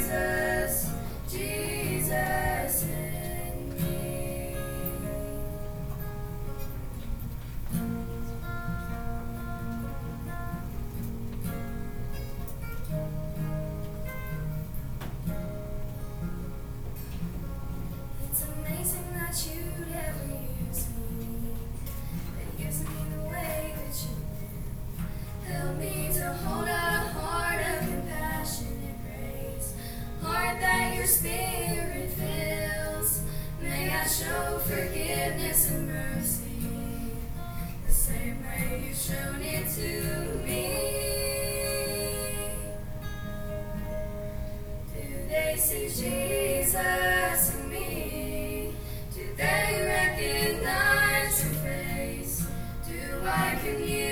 Jesus, Jesus in me. It's amazing that you'd ever use me, but use me the way that you do. Help me to hold a heart of compassion and grace, heart that your spirit fills. May I show forgiveness and mercy, the same way you've shown it to me. Do they see Jesus in me? Do they recognize your face? Do I commune